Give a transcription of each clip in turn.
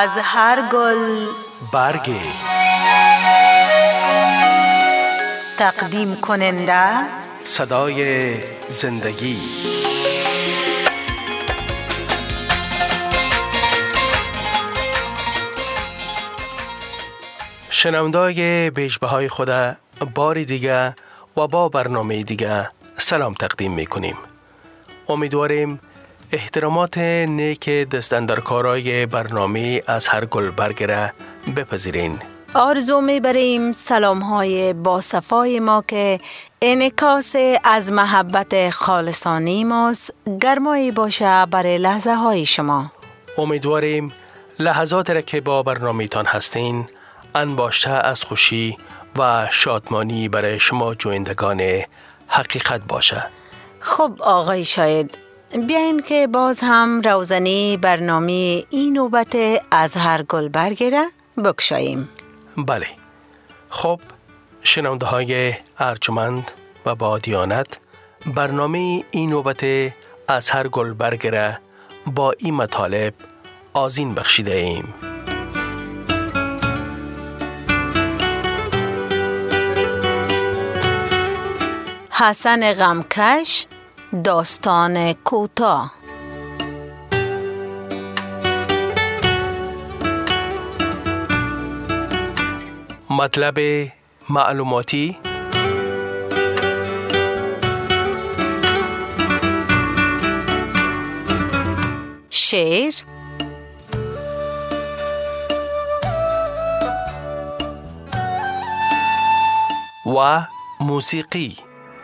از هر گل برگی. تقدیم کننده صدای زندگی. شنوندای بیشبهای خود باری دیگه و با برنامه دیگه سلام تقدیم میکنیم. امیدواریم احترامات نیک دستاندرکارای برنامه از هر گل برگره بپذیرین. آرزو میبریم سلام های با صفای ما که انعکاس از محبت خالصانه ماست گرمایی باشه برای لحظه های شما. امیدواریم لحظات را که با برنامه تان هستین انباشته از خوشی و شادمانی برای شما جویندگان حقیقت باشه. خب آقای شاید بیاین که باز هم روزنی برنامه این نوبت از هر گل برگره بکشاییم. بله. خب شنونده های ارجمند و با دیانت، برنامه این نوبت از هر گل برگره با این مطالب آذین بخشیده ایم. حسن غمکش، داستان کوتاه. مطلب معلوماتی، شعر، و موسیقی.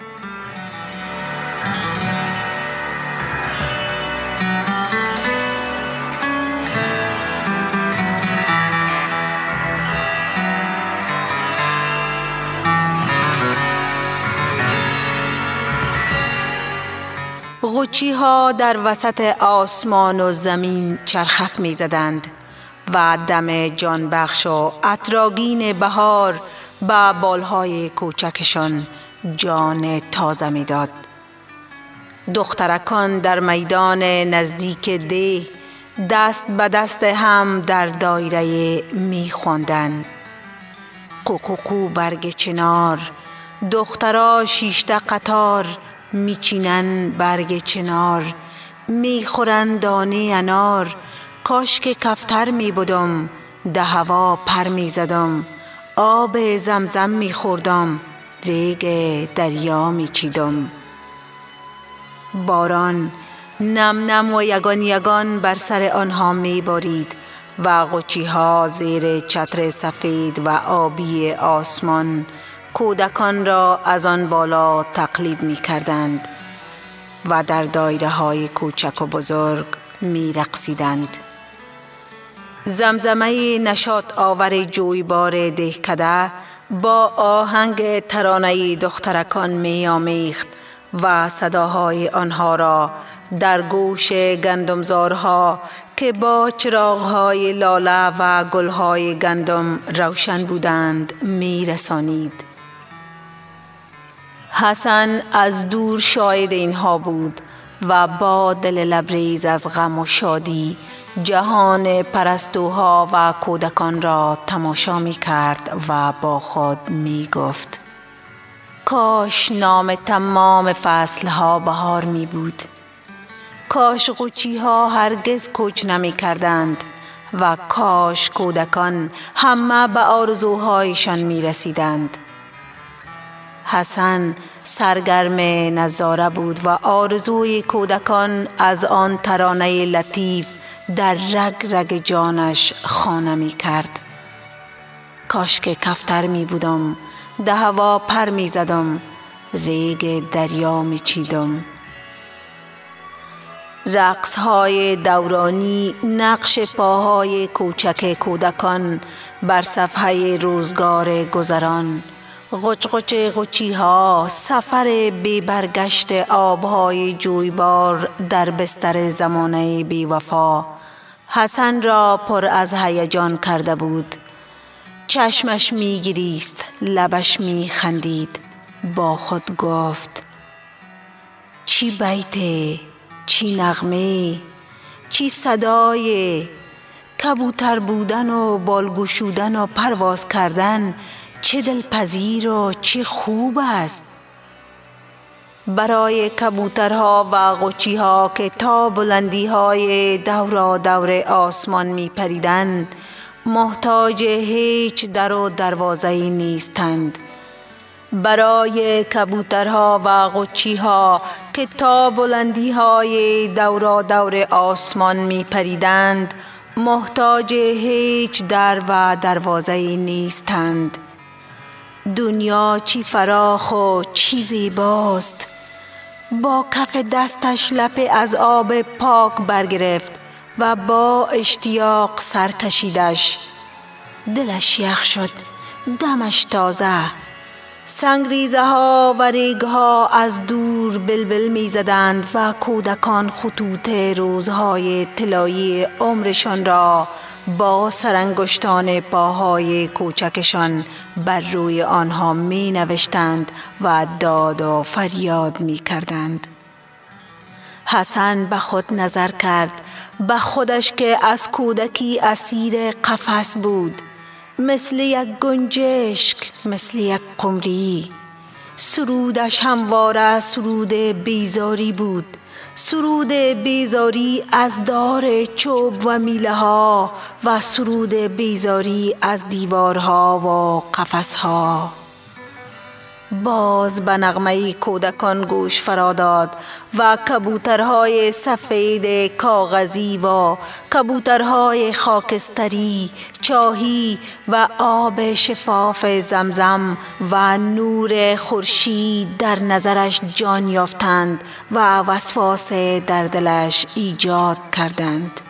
غوچی ها در وسط آسمان و زمین چرخک می زدند و دم جانبخش و عطرآگین بهار به بالهای کوچکشان جان تازه می داد. دخترکان در میدان نزدیک ده دست به دست هم در دایره می خواندند. قوقوقو برگ چنار، دخترا شیشته قطار میچینن برگ چنار، میخورن دانه انار. کاش که کفتر میبودم، ده هوا پر میزدم، آب زمزم میخوردم، ریگ دریا میچیدم. باران نم نم و یگان یگان بر سر آنها میبارید و غوچی ها زیر چتر سفید و آبی آسمان کودکان را از آن بالا تقلید می کردند و در دایره های کوچک و بزرگ می رقصیدند. زمزمه نشاط آور جویبار دهکده با آهنگ ترانه دخترکان می آمیخت و صداهای آنها را در گوش گندمزارها که با چراغهای لاله و گلهای گندم روشن بودند می رسانید. حسن از دور شاهد اینها بود و با دل لبریز از غم و شادی جهان پرستوها و کودکان را تماشا می کرد و با خود می گفت: کاش نام تمام فصلها بهار می بود. کاش غوچی ها هرگز کوچ نمی کردند و کاش کودکان همه به آرزوهایشان می رسیدند. حسن سرگرم نظاره بود و آرزوی کودکان از آن ترانه لطیف در رگ رگ جانش خانه می کرد. کاش که کفتر می بودم، ده هوا پر می زدم، ریگ دریا می چیدم. رقص های دورانی نقش پاهای کوچک کودکان بر صفحه روزگار گذران. غچ غچ غچی ها، سفر بی برگشت آبهای جویبار در بستر زمانه بی وفا حسن را پر از هیجان کرده بود. چشمش می گریست، لبش می خندید، با خود گفت: چی بیته، چی نغمه، چی صدای، کبوتر بودن و بال گشودن و پرواز کردن چه دلپذیر و چه خوب است. برای کبوترها و قچی‌ها که تا بلندی‌های دور آسمان می‌پریدند محتاج هیچ در و دروازه‌ای نیستند. برای کبوترها و قچی‌ها که تا بلندی‌های دور آسمان می‌پریدند محتاج هیچ در و دروازه‌ای نیستند. دنیا چی فراخ و چی زیباست. با کف دستش لب از آب پاک برگرفت و با اشتیاق سر کشیدش. دلش یخ شد، دمش تازه. سنگریزه ها و ریگ ها از دور بلبل می زدند و کودکان خطوط روزهای طلایی عمرشان را با سرانگشتان پاهای کوچکشان بر روی آنها می نوشتند و داد و فریاد می کردند. حسن به خود نظر کرد، به خودش که از کودکی اسیر قفس بود، مثل یک گنجشک، مثل یک قمری. سرودش همواره سرود بیزاری بود، سرود بیزاری از دار چوب و میله ها و سرود بیزاری از دیوارها و قفسها. باز به نغمه کودکان گوش فرا داد و کبوترهای سفید کاغذی و کبوترهای خاکستری، چاهی و آب شفاف زمزم و نور خورشید در نظرش جان یافتند و وسواس در دلش ایجاد کردند.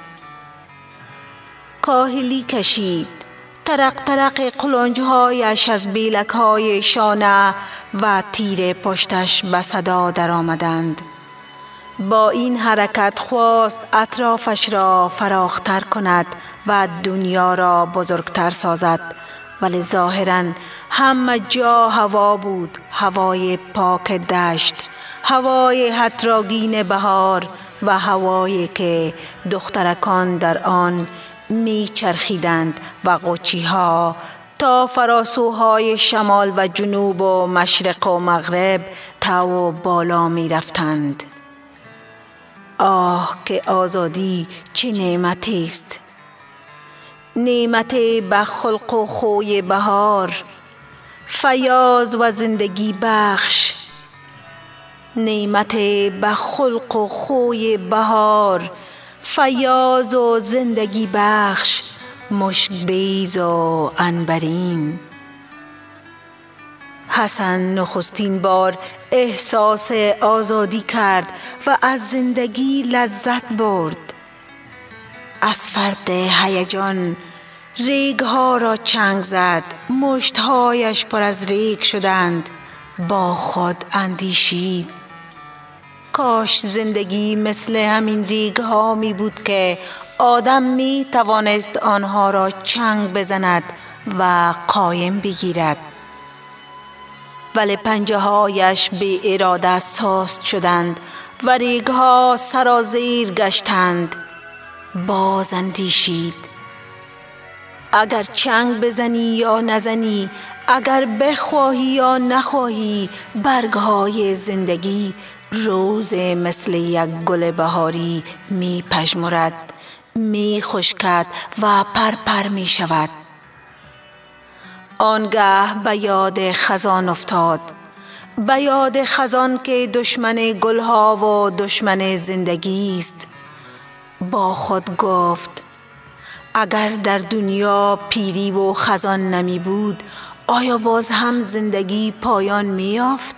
کاهلی کشید. ترق ترق قلنجهایش از بیلکهای شانه و تیر پشتش به صدا در آمدند. با این حرکت خواست اطرافش را فراختر کند و دنیا را بزرگتر سازد، ولی ظاهراً همه جا هوا بود، هوای پاک دشت، هوای حتراگین بهار و هوایی که دخترکان در آن می چرخیدند و قچی‌ها تا فراسوهای شمال و جنوب و مشرق و مغرب تا و بالا می رفتند. آه که آزادی چه نعمتی است! نعمت به خلق و خوی بهار، فیاض و زندگی بخش. نعمت به خلق و خوی بهار، فیاض و زندگی بخش، مشک بیز و عنبرین. حسن نخستین بار احساس آزادی کرد و از زندگی لذت برد. از فرط هیجان ریگ‌ها را چنگ زد، مشت‌هایش پر از ریگ شدند. با خود اندیشید: کاش زندگی مثل همین ریگ‌ها می بود که آدم می توانست آنها را چنگ بزند و قایم بگیرد. ولی پنجه‌هایش بی اراده سست شدند و ریگ‌ها سرازیر گشتند. باز اندیشید: اگر چنگ بزنی یا نزنی، اگر بخواهی یا نخواهی، برگ‌های زندگی روز مثل یک گل بهاری می پژمرد، می خشکد و پرپر می شود. آنگه به یاد خزان افتاد، به یاد خزان که دشمن گلها و دشمن زندگی است. با خود گفت: اگر در دنیا پیری و خزان نمی بود، آیا باز هم زندگی پایان می یافت؟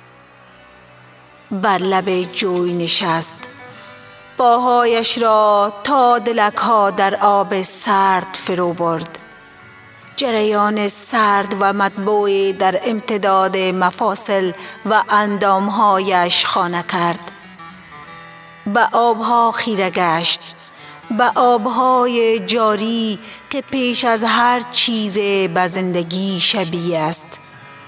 بر لب جوی نشست، پاهایش را تا دلک‌ها در آب سرد فرو برد. جریان سرد و مطبوع در امتداد مفاصل و اندامهایش خانه کرد. به آبها خیره گشت، به آبهای جاری که پیش از هر چیز به زندگی شبیه است.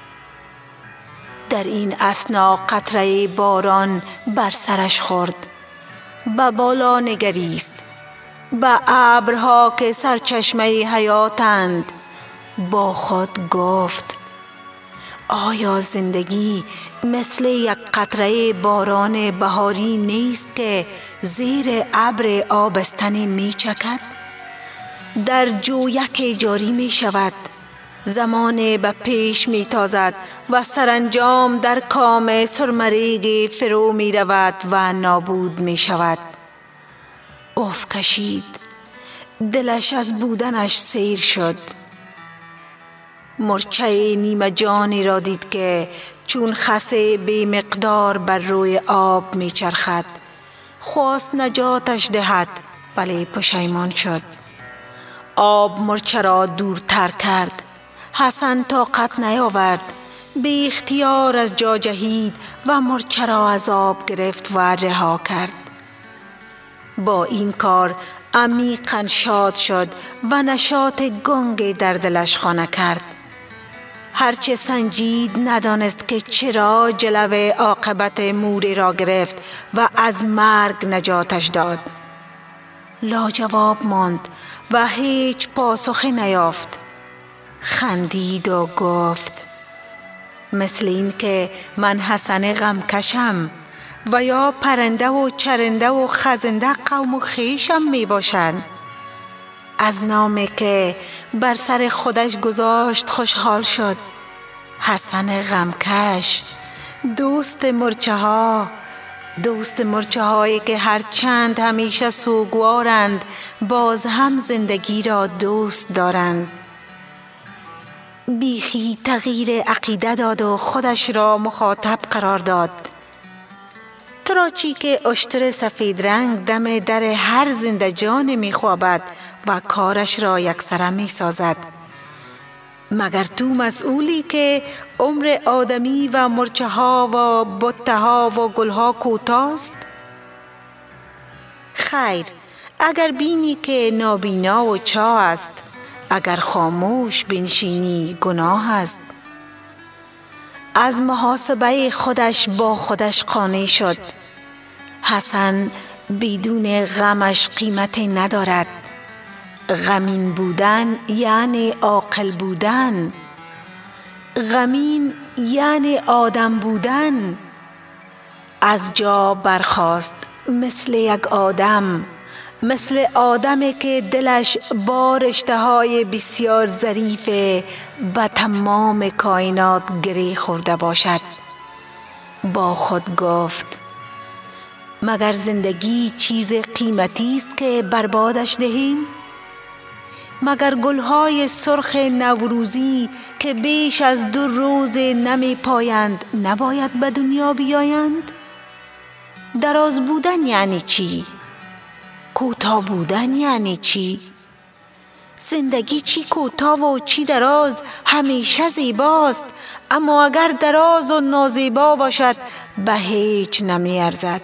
در این اثنا قطره باران بر سرش خورد. به بالا نگریست. به ابرها که سرچشمه حیاتند با خود گفت آیا زندگی مثل یک قطره باران بهاری نیست که زیر ابر آبستن می چکد؟ در جویک جاری می شود، زمان به پیش می تازد و سرانجام در کام سرمریگ فرو می رود و نابود می شود. اف کشید، دلش از بودنش سیر شد. مرچه نیمه جانی را دید که چون خس بی مقدار بر روی آب می چرخد. خواست نجاتش دهد ولی پشیمان شد. آب مرچه را دورتر کرد. حسن طاقت نیاورد، بی اختیار از جا جهید و مرچه را از آب گرفت و رها کرد. با این کار عمیقاً شاد شد و نشاط گنگ در دلش خانه کرد. هرچه سنجید ندانست که چرا جلو عاقبت موری را گرفت و از مرگ نجاتش داد. لاجواب ماند و هیچ پاسخی نیافت. خندید و گفت مثل این که من حسن غمکشم و یا پرنده و چرنده و خزنده قوم و خویشم می باشند. از نامی که بر سر خودش گذاشت خوشحال شد. حسن غمکش، دوست مرچه هایی که هرچند همیشه سوگوارند باز هم زندگی را دوست دارند. بیخی تغییر عقیده داد و خودش را مخاطب قرار داد. تراچی که اشتر سفید رنگ دم در هر زنده جان می خوابد و کارش را یکسره می سازد. مگر تو مسئولی که عمر آدمی و مرچه ها و بته ها و گل ها کوتاست؟ خیر، اگر بینی که نابینا و چاه است، اگر خاموش بنشینی گناه است. از محاسبه خودش با خودش قانع شد. حسن بدون غمش قیمتی ندارد. غمین بودن یعنی عاقل بودن. غمین یعنی آدم بودن. از جا برخاست مثل یک آدم، مثل آدمی که دلش با رشته‌های بسیار ظریف به تمام کائنات گره خورده باشد. با خود گفت مگر زندگی چیز قیمتی است که بربادش دهیم؟ مگر گلهای سرخ نوروزی که بیش از 2 روز نمی پایند نباید به دنیا بیایند؟ دراز بودن یعنی چی؟ کوتاه بودن یعنی چی؟ زندگی چی کوتاه و چی دراز همیشه زیباست، اما اگر دراز و نازیبا باشد به هیچ نمی ارزد.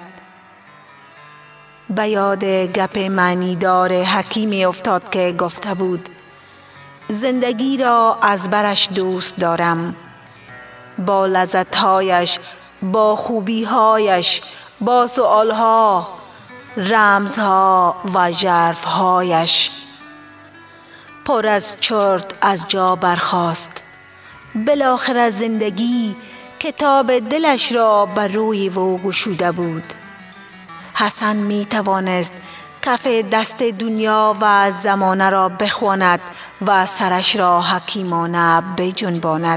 به یاد گپ معنیدار حکیمی افتاد که گفته بود زندگی را از برش دوست دارم، با لذتهایش، با خوبیهایش، با سؤالها، رمزها و ژرفهایش. پر از چرت از جا برخاست. بالاخره زندگی کتاب دلش را بر روی او گشوده بود. حسن می توانست کف دست دنیا و زمانه را بخواند و سرش را حکیمانه بجنباند.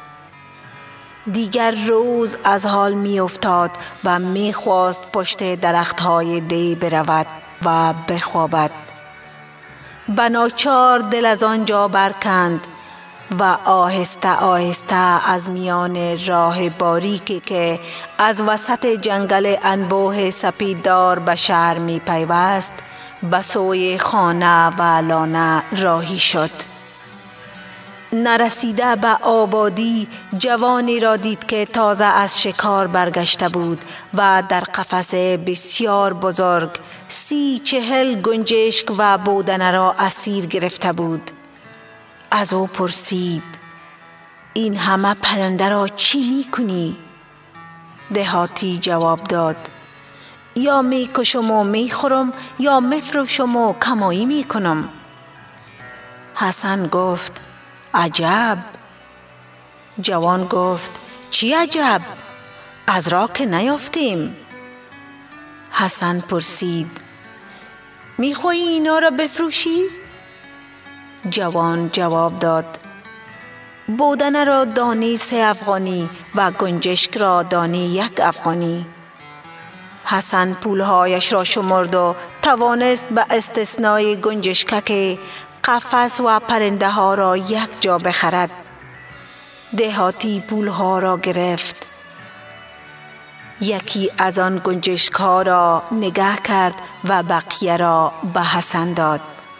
دیگر روز از حال می افتاد و می خواست پشت درختهای دی برود و بخوابد. بناچار دل از آنجا برکند و آهسته آهسته از میان راه باریکی که از وسط جنگل انبوه سپیددار به شهر می پیوست به سوی خانه و لانه راهی شد. نرسیده به آبادی جوانی را دید که تازه از شکار برگشته بود و در قفس بسیار بزرگ 30-40 گنجشک و بودنه را اسیر گرفته بود. از او پرسید این همه پرنده را چی می کنی؟ دهاتی جواب داد یا می کشم و می خورم یا مفروشم و کمایی می کنم. حسن گفت عجب. جوان گفت چی عجب؟ از راه که نیافتیم. حسن پرسید می خواهی اینا را بفروشی؟ جوان جواب داد بودنه را دانه 3 افغانی و گنجشک را دانه 1 افغانی. حسن پولهایش را شمرد و توانست به استثنای گنجشکک قفس و پرنده ها را یک جا بخرد. دهاتی پولها را گرفت. یکی از آن گنجشک ها را نگه کرد و بقیه را به حسن داد.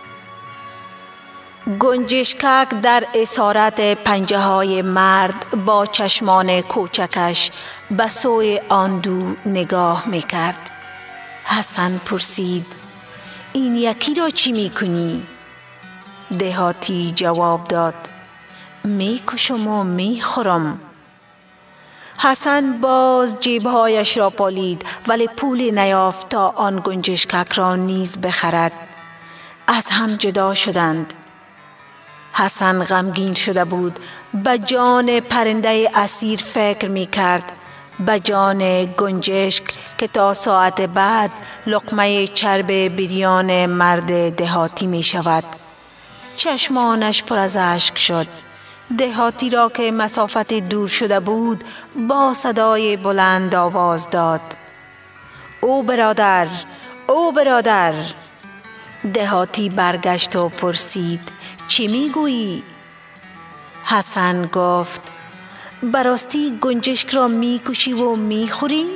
گنجشکک در اسارت پنجه های مرد با چشمان کوچکش به سوی آن دو نگاه میکرد. حسن پرسید این یکی را چی میکنی؟ دهاتی جواب داد میکشم و میخورم. حسن باز جیبهایش را پالید ولی پولی نیافت تا آن گنجشکک را نیز بخرد. از هم جدا شدند. حسن غمگین شده بود. به جان پرنده اسیر فکر می کرد. به جان گنجشک که تا ساعت بعد لقمه چرب بریان مرد دهاتی می شود. چشمانش پر از اشک شد. دهاتی را که مسافت دور شده بود با صدای بلند آواز داد او برادر، او برادر. دهاتی برگشت و پرسید چی میگویی؟ حسن گفت براستی گنجشک را میکشی و میخوری؟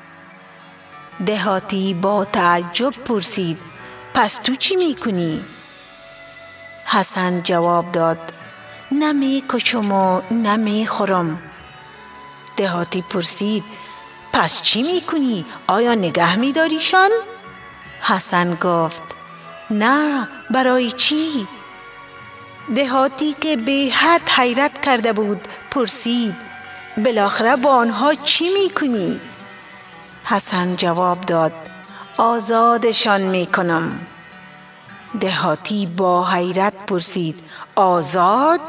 دهاتی با تعجب پرسید پس تو چی میکنی؟ حسن جواب داد نه میکشم و نه میخورم. دهاتی پرسید پس چی میکنی؟ آیا نگه میداریشان؟ حسن گفت نه، برای چی؟ دهاتی که به حد حیرت کرده بود پرسید بالاخره با آنها چی میکنی؟ حسن جواب داد آزادشان میکنم. دهاتی با حیرت پرسید آزاد؟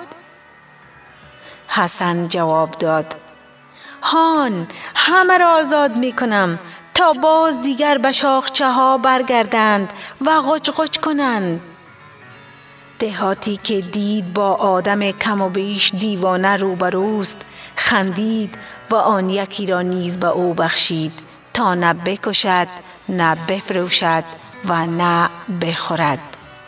حسن جواب داد هان، همه را آزاد میکنم تا باز دیگر به شاخچه ها برگردند و غچ غچ کنند. دهاتی که دید با آدم کم و بیش دیوانه روبروست خندید و آن یکی را نیز به او بخشید تا نه بکشد نه بفروشد و نه بخورد.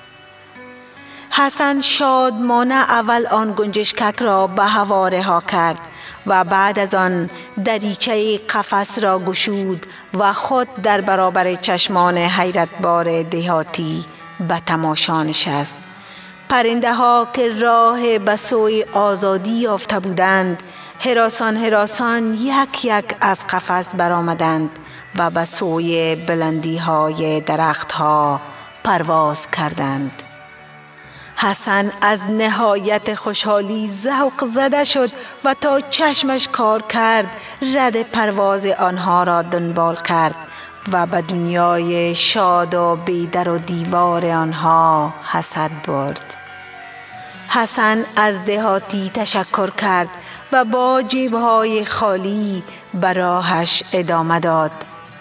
حسن شادمانه اول آن گنجشکک را به هوا رها کرد و بعد از آن دریچه قفس را گشود و خود در برابر چشمان حیرتبار دهاتی به تماشا نشست. پرنده ها که راه به سوی آزادی یافته بودند هراسان هراسان یک یک از قفس برآمدند و به سوی بلندی های درخت ها پرواز کردند. حسن از نهایت خوشحالی ذوق زده شد و تا چشمش کار کرد رد پرواز آنها را دنبال کرد و به دنیای شاد و بیدر و دیوار آنها حسد برد. حسن از دهاتی تشکر کرد و با جیبهای خالی به راهش ادامه داد.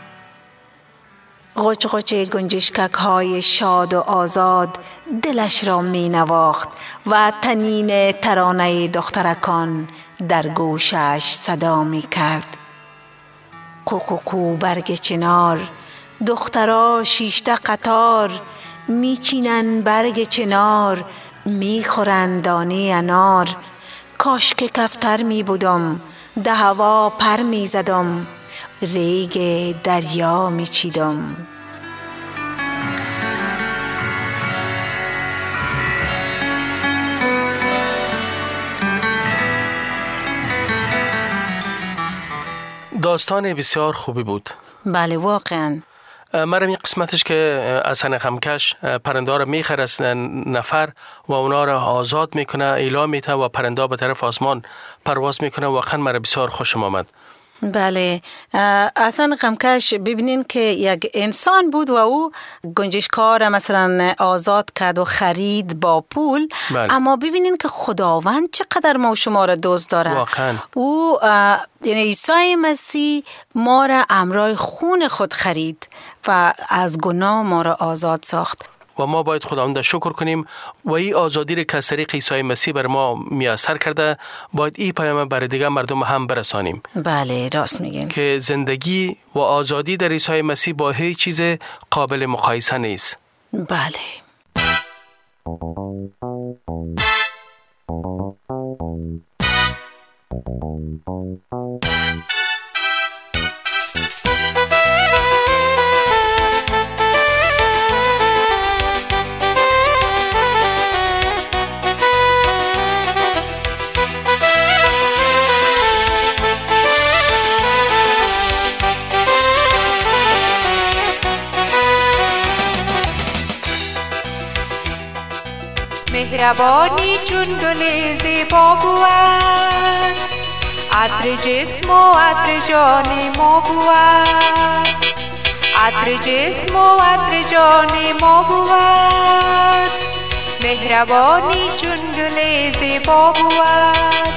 غچ غچ گنجشکک های شاد و آزاد دلش را می نواخت و طنین ترانه دخترکان در گوشش صدا می کرد. قوقوقو برگ چنار، دخترا شیشته قطار، می چینن برگ چنار، می خورن دانه انار. کاش که کفتر می بودم، ده هوا پر می زدم، ریگ دریا می چیدم. داستان بسیار خوبی بود. بله واقعا. مرا این قسمتش که از غمکش پرنده را میخره از نفر و اونا را آزاد میکنه، اعلام میته و پرنده به طرف آسمان پرواز میکنه، واقعا مرا بسیار خوشم آمد. بله، اصلا غمکش ببینین که یک انسان بود و او گنجشکار مثلا آزاد کرد و خرید با پول. بله. اما ببینین که خداوند چقدر ما و شما را دوست داره. واقعا او یعنی عیسی مسیح ما را امرای خون خود خرید و از گناه ما را آزاد ساخت و ما باید خداوند شکر کنیم و این آزادی را که از طریق عیسی مسیح بر ما میسر کرده باید این پیام بر دیگه مردم هم برسانیم. بله راست میگین که زندگی و آزادی در عیسی مسیح با هیچ چیز قابل مقایسه نیست. بله. مهربانی چون گل زیبا بود، عطر جسم و عطر جان ما بود، عطر جسم و عطر جان ما بود، مهربانی چون گل زیبا بود.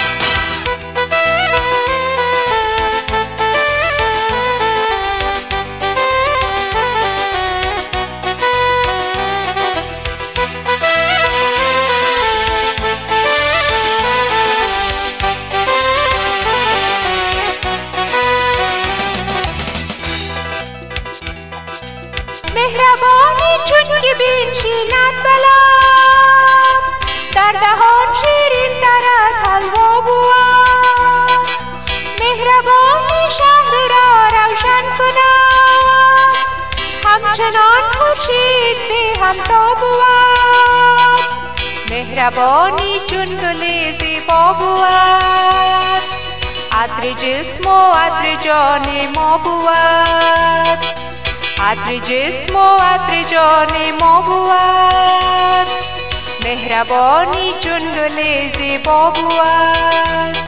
مهربانی چون که بنشیند بلند، در دهان شیرین تر از حلوا بود، مهربانی شهر را روشن کند، همچنان خورشید به همتا بود، مهربانی چون گل زیبا بود، عطر جسم و عطر جان ما بود، عطر جسم و عطر جان ما بود، مهربانی چون گل زیبا بود.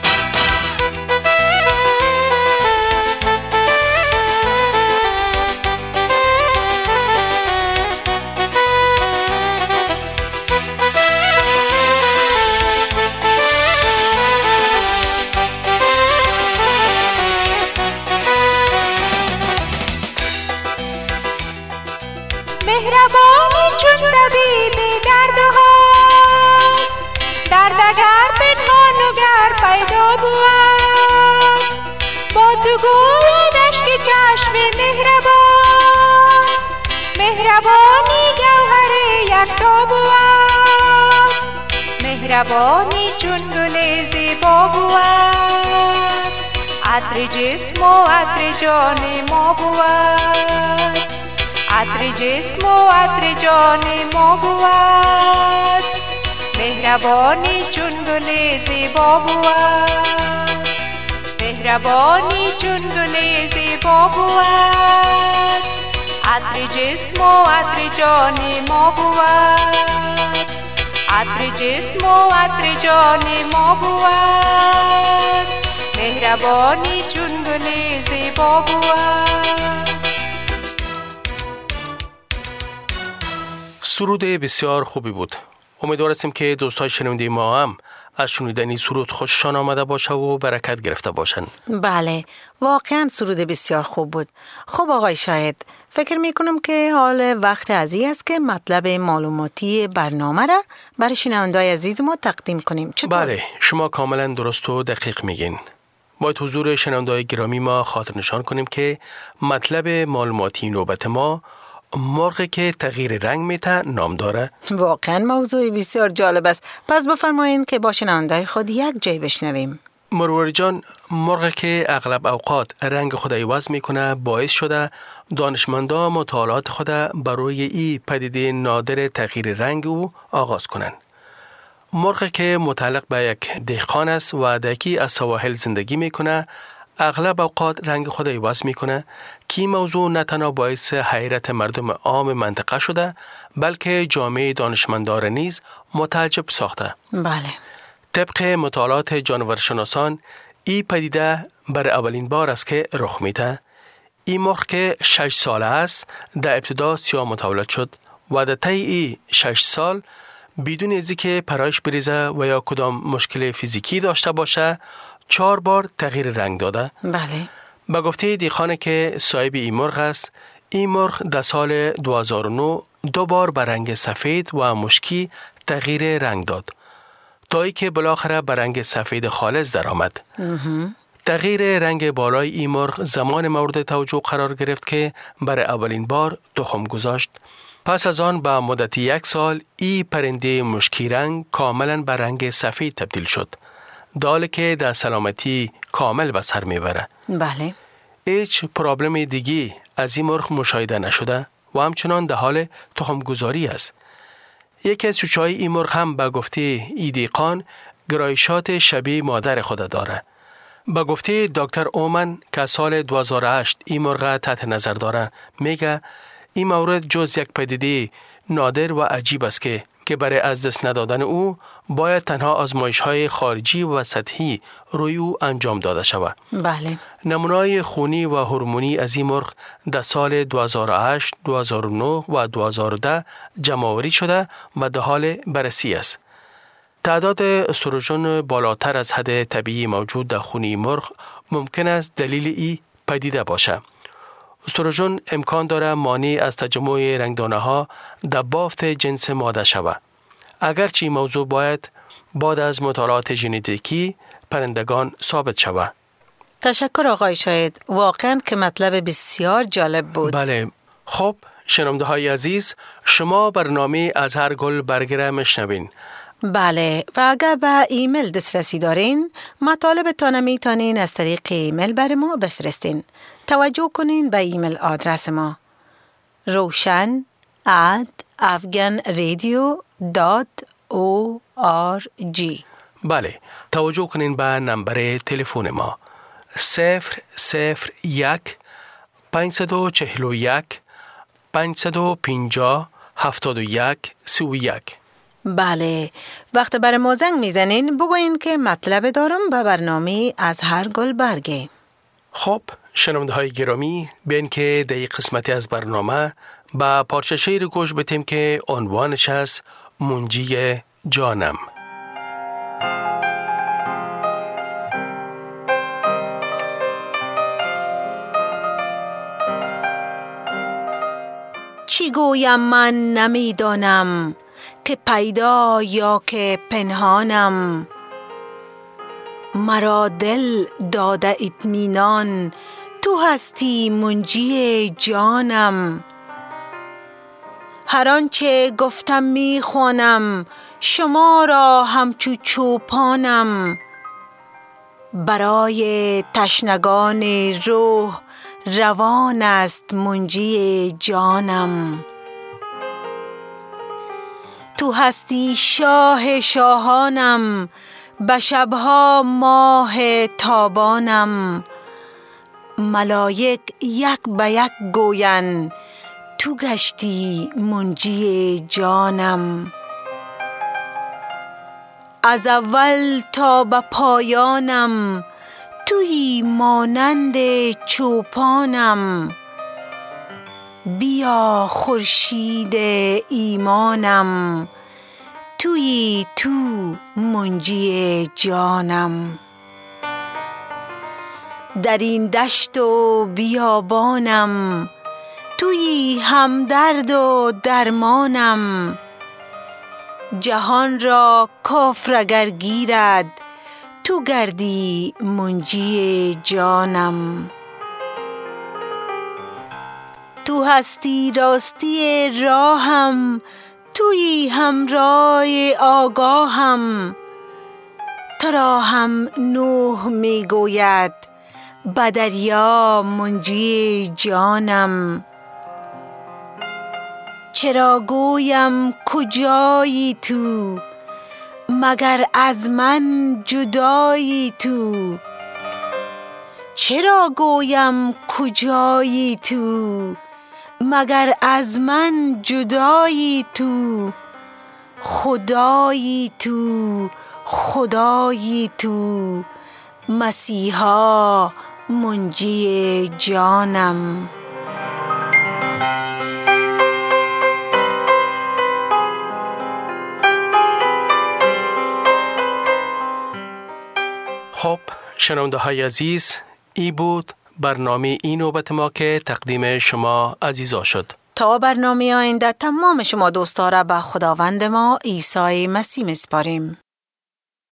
مهربانی چون طبیب دردها، درد اگر پنهان و گر پیدا بود، با تو گویدش که چشم مهربان، مهربانی گوهر یکتا بود، مهربانی چون گل زیبا بود، عطر جسم و عطر جان ما بود، عطر جسم و عطر جان ما بود، مهربانی چون گل زیبا بود، مهربانی چون گل زیبا بود، عطر جسم و عطر جان ما بود، عطر جسم و عطر جان ما بود، مهربانی چون گل زیبا بود. سرود بسیار خوبی بود. امیدوار هستیم که دوستای شنونده ما هم از شنیدن سرود خوششان آمده باشه و برکت گرفته باشن. بله واقعا سرود بسیار خوب بود. خب آقای شاهد، فکر میکنم که حال وقت عزیز است که مطلب معلوماتی برنامه را برای شنونده‌های عزیز ما تقدیم کنیم. چطور؟ بله شما کاملا درست و دقیق میگین. باید حضور شنونده‌های گرامی ما خاطر نشان کنیم که مطلب معلوماتی نوبت ما مرغی که تغییر رنگ میته نام داره. واقعا موضوع بسیار جالب است. پس بفرمایید که با شنونده‌های خود یک جای بشنویم. مرواری جان، مرغی که اغلب اوقات رنگ خود عوض میکنه باعث شده دانشمندان مطالعات خود بر روی این پدیده نادر تغییر رنگ او آغاز کنند. مرغی که متعلق به یک دهقان است و در یکی از سواحل زندگی میکنه اغلب اوقات رنگ خود عوض میکنه که این موضوع نه تنها باعث حیرت مردم عام منطقه شده بلکه جامعه دانشمندان نیز متعجب ساخته. بله. طبق مطالعات جانورشناسان این پدیده بر اولین بار است که رخ میده. این مرغ که 6 ساله است در ابتدا سیاه متولد شد و در طی 6 سال بدون از اینکه پرایش بریزه و یا کدام مشکل فیزیکی داشته باشه 4 بار تغییر رنگ داده. بله. به گفته دیخانه که صاحب این مرغ است، این مرغ در سال 2009 2 بار به رنگ سفید و مشکی تغییر رنگ داد تا ای که بالاخره به رنگ سفید خالص درآمد. تغییر رنگ بالای این مرغ زمان مورد توجه قرار گرفت که برای اولین بار تخم گذاشت. پس از آن به مدت 1 سال این پرنده مشکی رنگ کاملا به رنگ سفید تبدیل شد، داله که در سلامتی کامل به سر میبره. بله. هیچ پرابلم دیگی از این مرغ مشاهده نشده و همچنان در حال تخم گذاری است. یکی از چوچه‌های این مرغ هم به گفته ایدیقان گرایشات شبیه مادر خود داره. به گفته دکتر اومن که سال 2008 این مرغ تحت نظر داره، میگه این مورد جز یک پدیده نادر و عجیب است که برای از دست ندادن او باید تنها آزمایش‌های خارجی و سطحی روی او انجام داده شود. بله. نمونه‌های خونی و هورمونی از این مرغ در سال 2008، 2009 و 2010 جمع‌آوری شده و در حال بررسی است. تعداد استروژن بالاتر از حد طبیعی موجود در خون این مرغ ممکن است دلیل این پدیده باشد. استروژن امکان داره مانع از تجمع رنگدانه‌ها در بافت جنس ماده شود. اگرچه این موضوع باید بعد از مطالعات ژنتیکی پرندگان ثابت شود. تشکر آقای شاهد، واقعا که مطلب بسیار جالب بود. بله. خب شنونده های عزیز، شما برنامه از هر گل برگره میشنوین. بله، و اگر به ایمیل دسترسی دارین مطالبتان میتونین از طریق ایمیل بر ما بفرستین. توجه کنین به ایمیل آدرس ما roshan@afghanradio.org. بله، توجه کنین به نمبر تلفن ما 001 541 550 71 31. بله، وقت بر ما زنگ میزنین بگوین که مطلب دارم به برنامه از هر گل برگه. خب شنونده های گرامی، بیاین که در یک قسمتی از برنامه با پارچه شعر گوش بدیم که عنوانش است منجی جانم. چی گویم من نمیدانم که پیدا یا که پنهانم، مرا دل داده اطمینان تو هستی منجی جانم. هر آنچه گفتم میخوانم شما را همچو چوپانم، برای تشنگان روح روان است منجی جانم. تو هستی شاه شاهانم، به شبها ماه تابانم، ملائک یک به یک گوین تو گشتی منجی جانم. از اول تا به پایانم تویی مانند چوپانم، بیا خورشید ایمانم، تویی تو منجی جانم. در این دشت و بیابانم تویی همدرد و درمانم، جهان را کفر اگر گیرد تو گردی منجی جانم. تو هستی راستی راهم، تویی همراه آگاهم، تو را هم نوح می گوید به دریا منجی جانم. چرا گویم کجایی تو مگر از من جدایی تو، چرا گویم کجایی تو مگر از من جدایی تو، خدایی تو خدایی تو مسیحا منجی جانم. خب شنونده های عزیز، ای بود برنامه این نوبت ما که تقدیم شما عزیزا شد. تا برنامه آینده تمام شما دوستا را به خداوند ما عیسی مسیح میسپاریم.